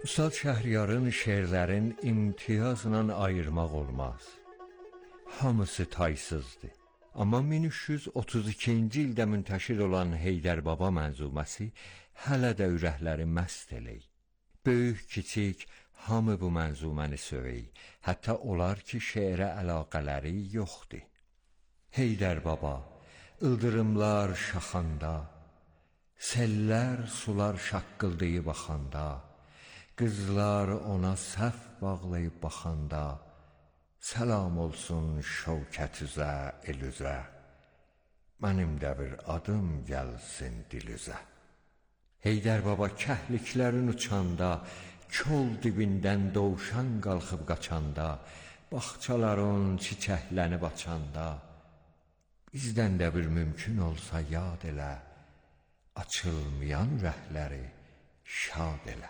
Üstad Şəhriyarın şeirlərin imtiyazla ayırmaq olmaz. Hamısı taysızdır. Amma 1332-ci ildə müntəşir olan Heydər Baba mənzuməsi hələ də ürəkləri məst eləyir. Böyük, kiçik, hamı bu mənzuməni söyür. Hətta olar ki, şeirə əlaqələri yoxdur. Heydər Baba, ıldırımlar şaxanda, sellər sular şaqqıldayıb axanda, qızlar ona səhv bağlayıb baxanda, səlam olsun şəvkətüzə, elüzə, mənim də bir adım gəlsin dilüzə. Heydər Baba kəhliklərin uçanda, kol dibindən dovşan qalxıb qaçanda, bağçaların çiçəklənib açanda, bizdən də bir mümkün olsa yad elə, açılmayan ürəkləri şad elə.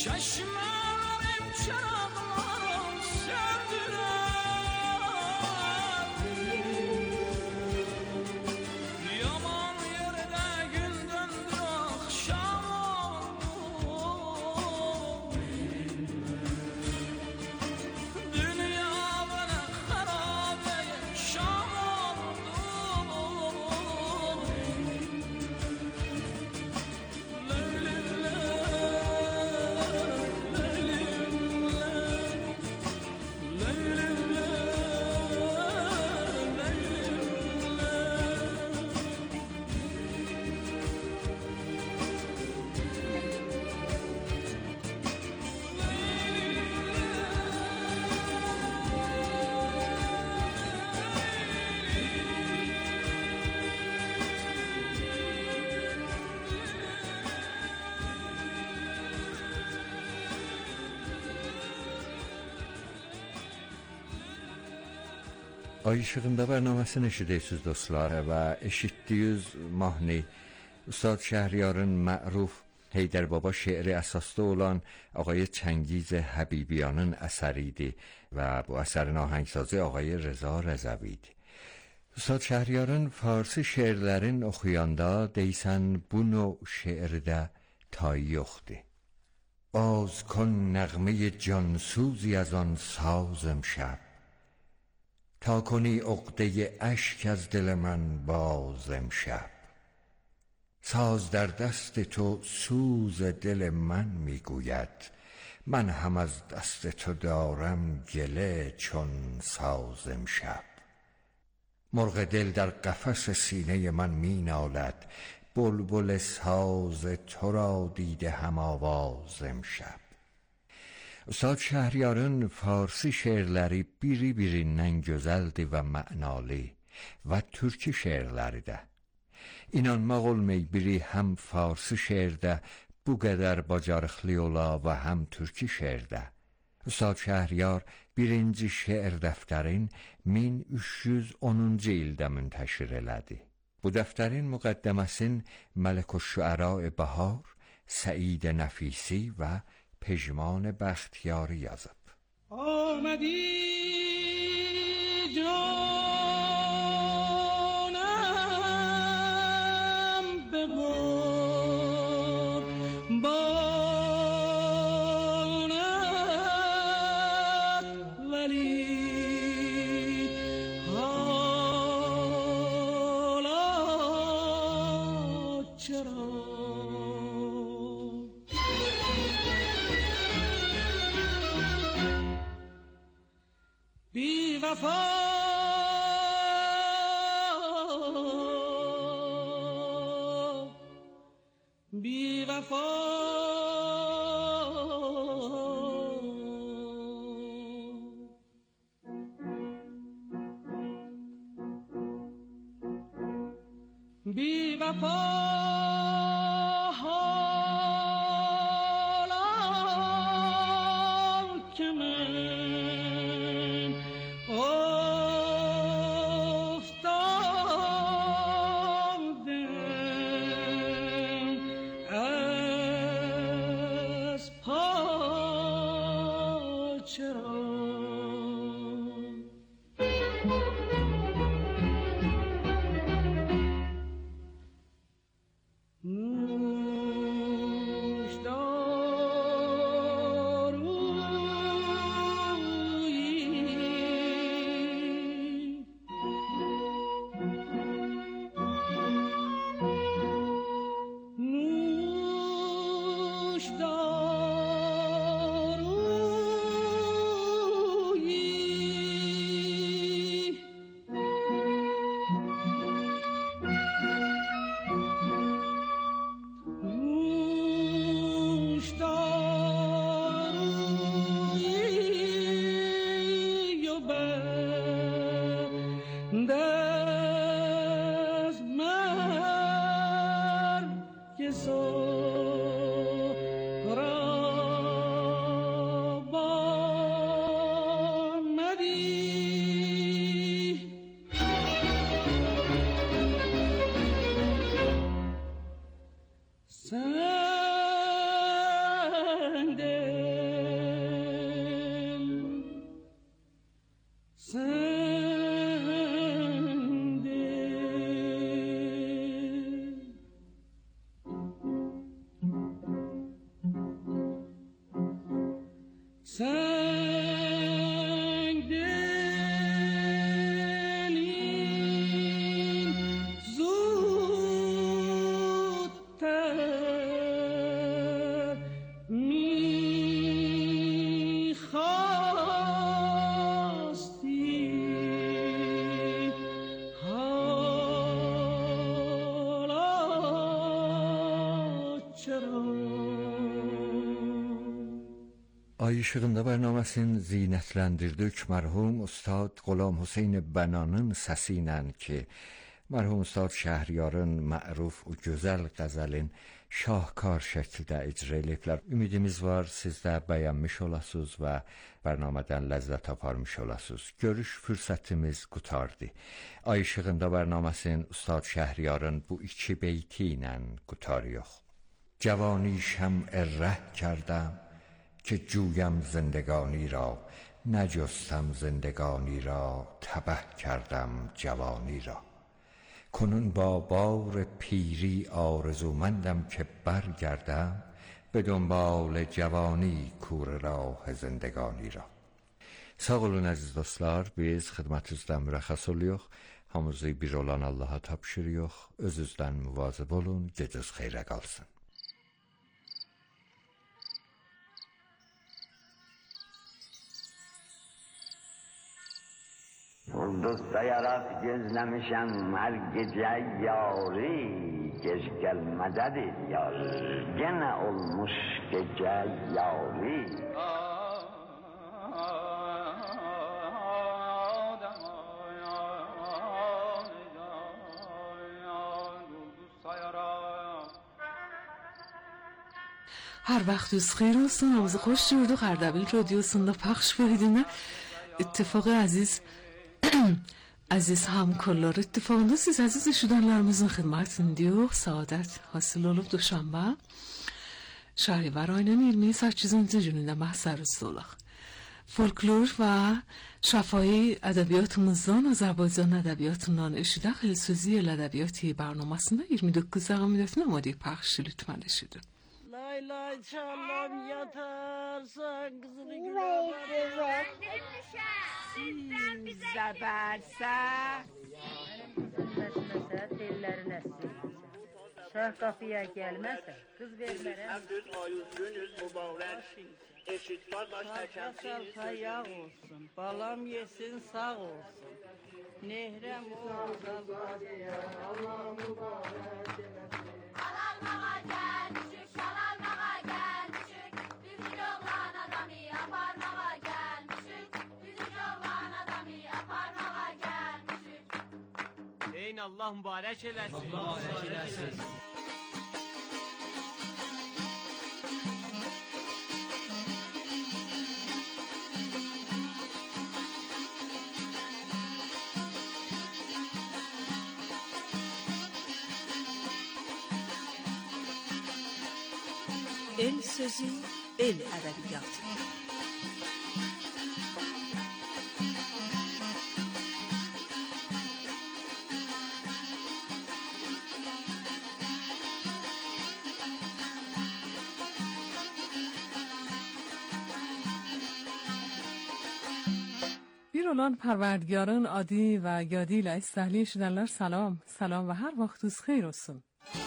Çeşmelerim çırağlarım söndürer. Yaman yerde gün döndü akşam oldu. Dünya bana harabe şam oldu. Ay işığında bərnaməsini eşidirsiniz dostlar və eşitdiyiniz mahnı Ustad Şəhriyarın məruf Heydər Baba şeiri əsaslı olan ağay Çəngiz Həbibiyanın əsəri idi və bu əsərin ahəngsazı ağay Rza Rəzəvi idi. Ustad Şəhriyarın farsi şeirlərin oxuyanda deysən bu növ şeirdə tayı yoxdur. باز کن نغمه جانسوزی از آن ساز امشب تا کنی عقده اشک از دل من باز امشب ساز در دست تو سوز دل من میگوید من هم از دست تو دارم گله چون ساز امشب مرغ دل در قفس سینه من می نالد بلبل ساز تو را دیده هم آواز امشب. Ustad Şəhriyarın farsi şeirləri biri-birindən gözəldir və mənalı və türkü şeirləri də. İnanmaq olmay biri həm farsi şeirdə bu qədər bacarıqlı ola və həm türkü şeirdə. Ustad Şəhriyar birinci şeir dəftərin 1310-cu ildə müntəşir elədi. Bu dəftərin müqəddəməsin Məliküşşüəra Bahar, Səid Nəfisi və پژمان بختیاری yazıb. آمدی جانم به قربانت ولی حالا چرا بی وفا بی وفا بی وفا Ay işığında bərnaməsinin zinətləndirdik mərhum Ustad Qulam Hüseyn Bənanın səsi ilə ki, mərhum Ustad Şəhriyarın məruf o gözəl qəzəlin şahkar şəkildə icra ediblər. Ümidimiz var, siz də bəyənmiş olasınız və bərnamədən ləzzət aparmış olasınız. Görüş fürsətimiz qutardı. Ay işığında bərnaməsinin Ustad Şəhriyarın bu iki beyti ilə qutarıyıq. Cavani şمع ره کردم که جویم زندگانی را نجستم زندگانی را تبه کردم جوانی را کنون با بار پیری آرزومندم که برگردم به دنبال جوانی کوره راه زندگانی را. Sağ olun əziz dostlar, biz xidmətinizdən mürəxxəs oluyoruz. Hamınızı bir olan Allaha tapşırıyoruz. Özünüzdən müvazib olun, gecəniz xeyrə qalsın. Dostayarak gözlemişem her gece yâri, geç gelmedi yar, gene olmuş gece yâri. Her vaxtınız xeyir olsun. Hamınızı xoş gördük. Ərdəbil radiosunda pəxş verildiğinde ittifaqı aziz hamkarlar ittifaqında siz aziz eşidenlerimizin xidmətindəyik. Saadət hasil olub Duşanbə Şəhəriyar ayının 28-ci günündə məhsərüzdə olaq. Folklor və şəfahi ədəbiyyatımızdan, Azərbaycan ədəbiyyatından eşidək. El sözü el ədəbiyyatı bərnamasında 29 dəqiqə müddətində amadə pəxşi lütfən eşidin. Lay lay çalam yatarsan kızını güle Sizden zəbərsə Məsələsə tellərin əssin. Şah qapıya gəlməsə qız vermərəm. Əbdüz ayız günüz mübarək. Eşit qardaş təkəmsin. Yağ olsun, balam yesin sağ olsun. Nehrem olsun. Allah mübarək eləsin. Alalmağa gəlmişik, şalalmağa gəlmişik. Bizim oğlan adamı aparmağa gəlmişik. Bizim oğlan adamı aparmağa gəlmişik. Deyin Allah mübarək eləsin. Allah mübarək eləsin. El sözü, el ədəbiyyatı. Bir olan پروردگاران عادی و یادی ilə istəkli eşidənlər salam və hər vaxtınız xeyir olsun.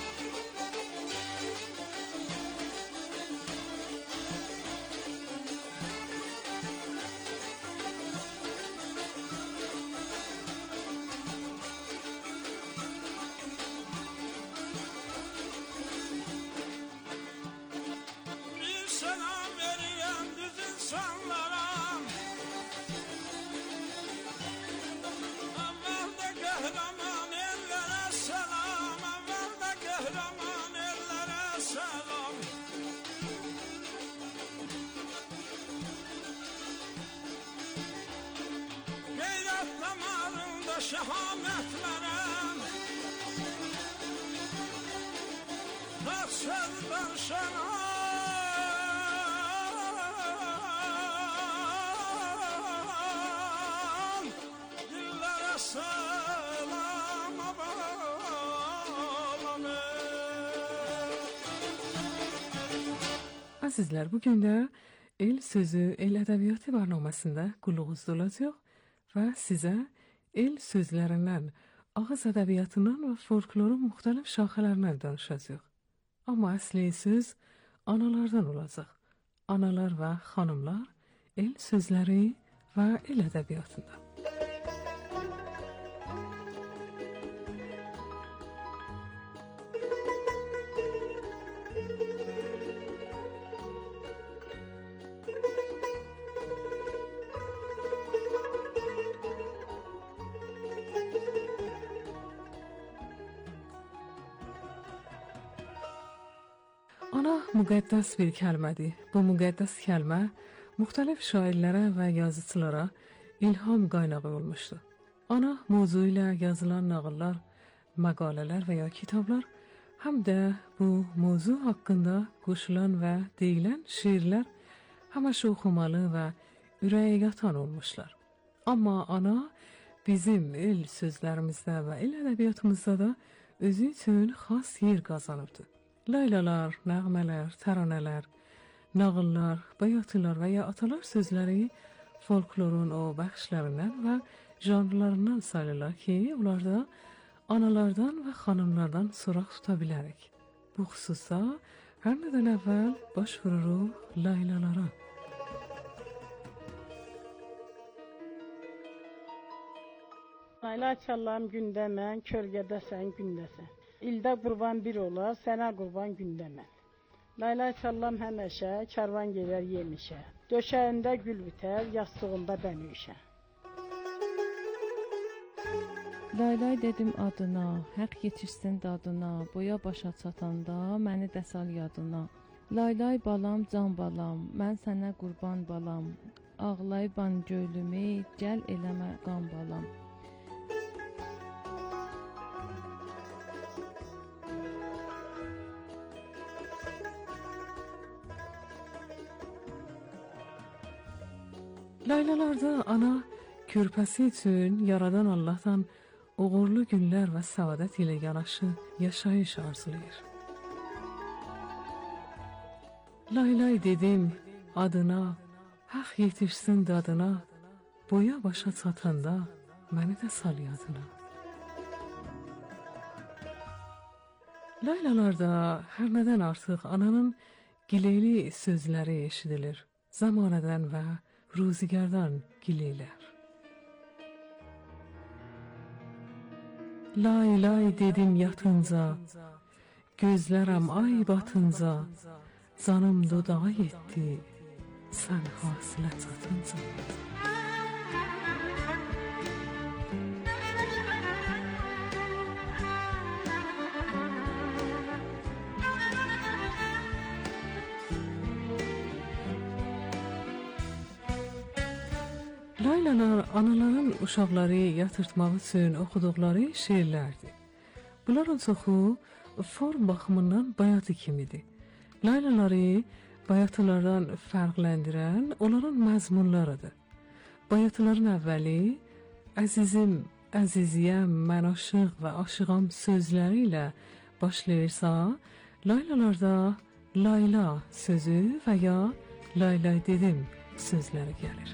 Bir selam veriyorum düz insanlara. Evvelde kahraman ellere selam. Evvelde kahraman ellere selam. Gayret damarında şehamet veren. Bak sözden şenan. Dillere selam abalanır. Əzizlər, bugün də El Sözü, El Ədəbiyyatı bərnaməsində qulluğunuzda olacaq və sizə el sözlərindən, ağız ədəbiyyatından və folklorun müxtəlif şaxələrindən danışacaq. Amma əsli söz analardan olacaq. Analar və xanımlar el sözləri və el ədəbiyyatında. müqəddəs bir kəlmədir. Bu müqəddəs kəlmə müxtəlif şairlərə və yazıçılara ilham qaynağı olmuşdu. Ana mövzu ilə yazılan nağıllar, məqalələr və ya kitablar, həm də bu mövzu haqqında qoşulan və deyilən şeirlər həmişə oxumalı və ürəyə yatan olmuşlar. Amma ana bizim el sözlərimizdə və el ədəbiyyatımızda da özü üçün xas yer qazanıbdı. Laylalar, nəğmələr, təranələr, nağıllar, bayatılar və ya atalar sözləri folklorun o bəxşlərindən və janrlarından sayılırlar ki, onlarda analardan və xanımlardan soraq tuta bilərik. Bu xüsusda hər nədən əvvəl baş vururuq laylalara. Layla çallam gündə mən, kölgədə sən gündəsən. İldə qurban bir olar, sənə qurban gündə mən. Layla çallam həməşə, karvan gedər yemişə. Döşəyində gül bitər, yastığında bənüşə. Laylay dedim adına, həq yetişsin dadına, boya başa çatanda məni də sal yadına. Laylay balam, can balam, mən sənə qurban balam. Ağlayban göylümü, gəl eləmə qan balam. Laylalarda ana körpəsi üçün yaradan Allahdan uğurlu günlər və səadət ilə yanaşı yaşayış arzulayır. Laylay dedim adına, haq yetişsin dadına, boya başa çatanda məni də sal yadına. Laylalarda hər nədən artıq ananın gileyli sözləri eşidilir. Zamanədən və ruzigardan gileylər. Lay lay dedim yatınca, gözlərəm ay batınca, canım dodağa yetdi, sən hasilə çatınca. Laylalar anaların uşaqları yatırtmaq üçün oxuduqları şeirlərdir. Bunların çoxu form baxımından bayatı kimidir. Laylaları bayatılardan fərqləndirən onların məzmunlarıdır. Bayatıların əvvəli əzizim, əziziyəm, mən aşıq və aşığam sözləri ilə başlayırsa, laylalarda layla sözü və ya laylay dedim sözləri gəlir.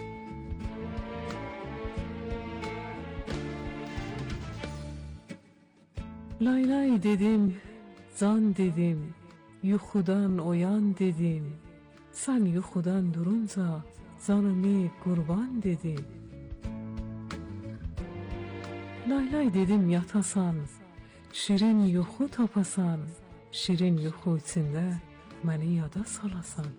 Laylay dedim, can dedim, yuxudan oyan dedim, sən yuxudan durunca canımı qurban dedim. Laylay dedim yatasan, şirin yuxu tapasan, şirin yuxu içində məni yada salasan.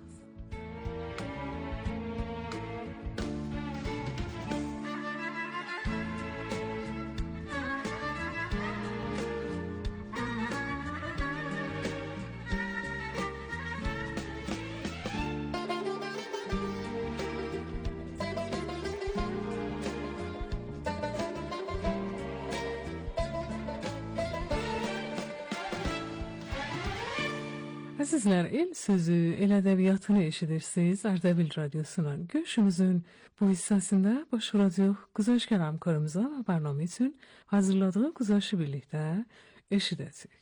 Əzizlər, el sözü, el ədəbiyyatını eşidirsiniz Ərdəbil Radyosu'nun. Görüşümüzün bu hissəsində başvuracaq güzəştgar hamkarımıza və bərnamə üçün hazırladığı güzəşi birlikdə eşidəcək.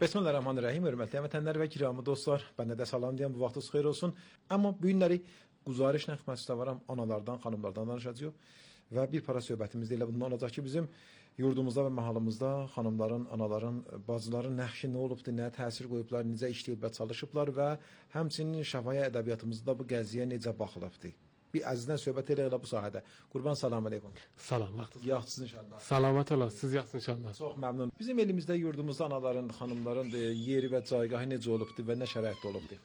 Bismillahirrahmanirrahim. Hörmətli vətəndaşlar və kiramı dostlar, bəndə də salam deyəm, bu vaxtınız xeyir olsun. Amma bu günləri güzarişlə xidmətçidə varam, analardan, xanımlardan danışacağıq və bir para söhbətimiz də elə bundan olacaq ki, bizim yurdumuzda və mahalımızda xanımların, anaların, bacıların nəxşi nə olubdur, nə təsir qoyublar, necə işləyiblər, çalışıblar və həmçinin şəfayə ədəbiyyatımızda bu gəziyə necə baxılıbdır. Bir əzizdən söhbət elə bu sahədə. Qurban, salam aleykum. Salam, vaxtınız. Yaxşısınız inşallah. Salamat olasınız, siz yaxşısınız inşallah. Çox məmnun. Bizim elimizdə, yurdumuzda anaların, xanımların yeri və caygahı necə olubdur və nə şəraitdə olubdur?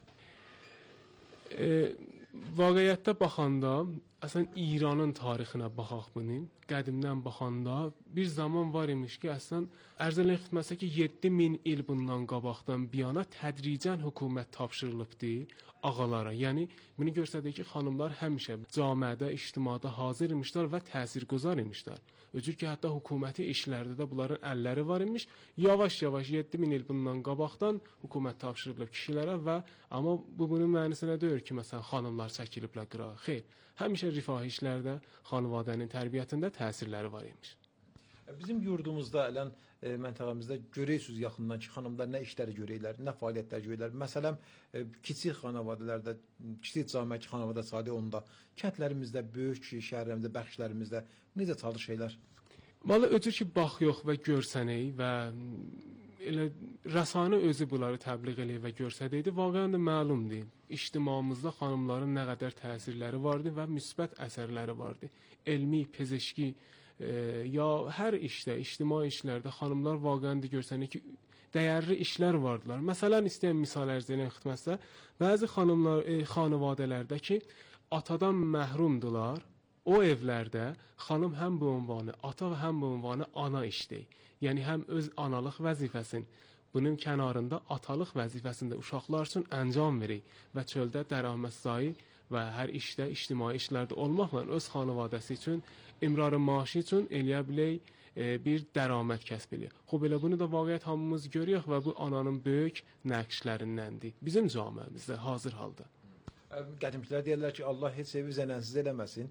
Vaqiətdə baxanda, əslən İranın tarixinə baxaq bunu. Qədimdən baxanda bir zaman var imiş ki, əslən ərzələ xidmətsə ki 7000 il bundan qabaqdan biyana tədricən hökumət tapşırılıbdı ağalara. Yəni bunu göstərir ki, xanımlar həmişə camiədə, ictimada hazır imişlər və təsirgüzar imişlər. Öcür ki, hətta hökuməti işlərdə də bunların əlləri var imiş. Yavaş-yavaş 7000 il bundan qabaqdan hökumət tapşırılıb kişilərə və amma bu bunun mənası nə deyir ki, məsələn xanımlar çəkiliblər qırağa. Xeyr, həmişə rifah işlərdə, xanvadənin tərbiyyətində təsirləri var imiş. Bizim yurdumuzda, ələn məntəqəmizdə görəysiniz yaxından ki, xanımlar nə işləri görəylər, nə fəaliyyətlər görəylər. Məsələn, kiçik xanavadələrdə, kiçik cəmiyyət xanavadə sadə onda, kəndlərimizdə, böyük şəhərlərimizdə, bəxşlərimizdə necə çalışırlar? Vallahi öcür ki, bax yox və görsənək və elə rəsanə özü bunları təbliğ eləyir və görsədəydi, vaqəən də məlumdur. İctimamızda xanımların nə qədər təsirləri vardı və müsbət əsərləri vardı. Elmi, pezeşki, ya hər işdə, ictimai işlərdə xanımlar vaqəən də görsənir ki, dəyərli işlər vardılar. Məsələn, istəyən misal ərz edən xidmətsə, bəzi xanımlar, xanavadələrdə ki, atadan məhrumdular, o evlərdə xanım həm bu ünvanı, ata və həm bu ünvanı ana işləyir. Yəni, həm öz analıq vəzifəsini, bunun kənarında atalıq vəzifəsində uşaqlar üçün əncam verir və çöldə dəraməd sayı və hər işdə, ictimai işlərdə olmaqla öz xanavadəsi üçün, imrarı maaşı üçün eləyə bilək bir dəraməd kəsb eləyir. Xob elə bunu da vaqiət hamımız görüyoruz və bu ananın böyük nəqşlərindəndir. Bizim camiəmizdə hazır halda. Qədimkilər deyirlər ki, Allah heç evi zənənsiz eləməsin.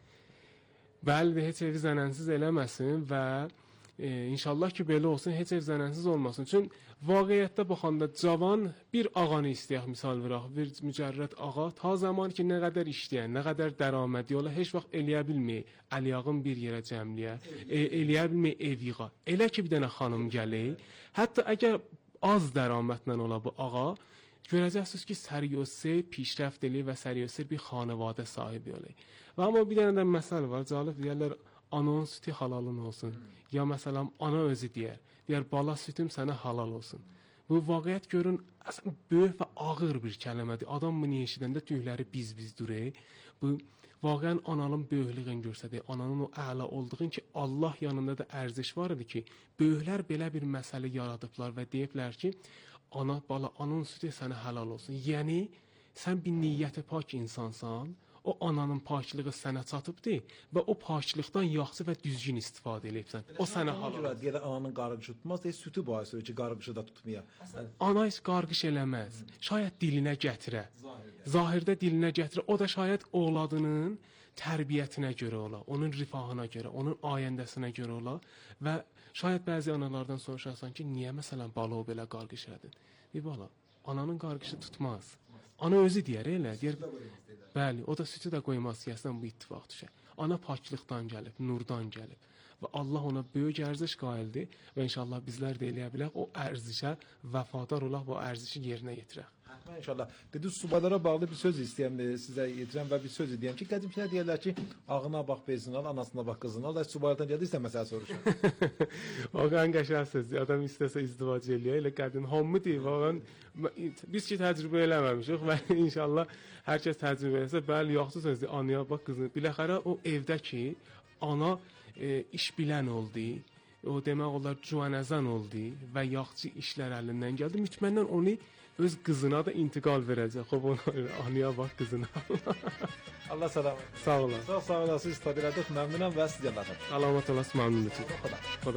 Bəli, heç evi zənənsiz eləməsin və İnşallah ki, belə olsun, heç ev zənənsiz olmasın. Çün vaqiətdə baxanda cavan bir ağanı istəyək, misal verək, bir mücərrət ağa, ta zaman ki, nə qədər işləyən, nə qədər dəramədi ola, heç vaxt eləyə bilməyək, əliyağın bir yerə cəmliyə, eləyə bilməyək ev yığa. Elə ki, bir dənə xanım gələk, hətta əgər az dəramətlə ola bu ağa, görəcəksiniz ki, səriyyosir, pişrəft eləyir və səriyyosir bir xanavadə sahibi olay. Və amma bir dənə də məsəl var, calib deyərlər, ananın sütü halalın olsun. Ya məsələn, ana özü deyər, bala sütüm sənə halal olsun. Bu vaqiət görün, əslən, böyük və ağır bir kəlmədir. Adam bunu eşidəndə tüyləri biz durur. Bu, vaqəən ananın böyüklüğünü görsədir, ananın o əla olduğunu ki, Allah yanında da ərziş var idi ki, böyüklər belə bir məsələ yaradıblar və deyiblər ki, ana, bala, ananın sütü sənə halal olsun. Yəni, sən bir niyyəti pak insansan, o ananın paklığı sənə çatıbdır və o paklıqdan yaxşı və düzgün istifadə edibsən. O sənə halal. Deyir, ananın qarğışı tutmaz, deyir, sütü bahis ki, qarğışı da tutmaya. Ana heç qarğış eləməz. Şayət dilinə gətirə. Zahirdə dilinə gətirə. O da şayət oğladının tərbiyyətinə görə ola, onun rifahına görə, onun ayəndəsinə görə ola və şayət bəzi analardan soruşarsan ki, niyə məsələn bala o belə qarğış elədin? Bir bala, ananın qarğışı tutmaz. Ana özü deyər, elə, deyər, bəli, o da sütü də qoymaz, yəsən bu ittifaq düşər. Ana paklıqdan gəlib, nurdan gəlib və Allah ona böyük ərziş qaildir və inşallah bizlər də eləyə bilək, o ərzişə vəfadar olaq və o ərzişi yerinə yetirək. Hətta inşallah. Dedi, subaylara bağlı bir söz istəyəm sizə yetirəm və bir söz deyəm ki, qədimkilər deyirlər ki, ağına bax bezini al, anasına bax qızını al, subaylardan gəldirsə məsələ soruşur. Vaqəən qəşəng sözdür. Adam istəsə izdivac eləyə, elə qədim hamı deyir, vaqəən biz ki təcrübə eləməmişik və inşallah hər kəs təcrübə eləsə, bəli, yaxşı sözdür, anaya bax qızını. Biləxərə o evdə ki, ana iş bilən oldu, o demək olar cuanəzən oldu və yaxçı işlər əlindən gəldi. Mütməndən onu öz qızına da intiqal verəcək. Xob, anaya bax qızına. Allah salamat. Sağ olun. Sağ olasınız, tabi elədik, məmnunam və sizə baxın. Salamat olasınız, məmnunum. Xoda.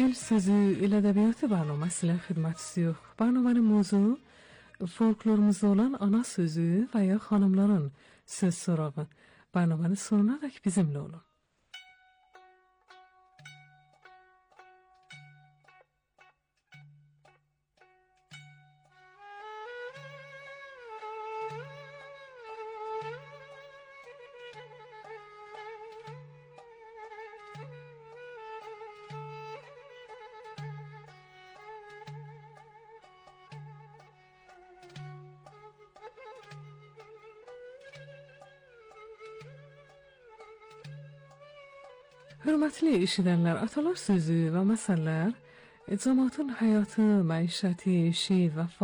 El sözü, el ədəbiyyatı proqramı ilə xidmətinizdəyik. Proqramın mövzu folklorumuzda olan ana sözü və ya xanımların söz sorağı. Proqramın sonuna dək bizimlə olun. Hörmətli eşidənlər, atalar sözü və məsəllər cəmaatın həyatı, məişəti, şeir və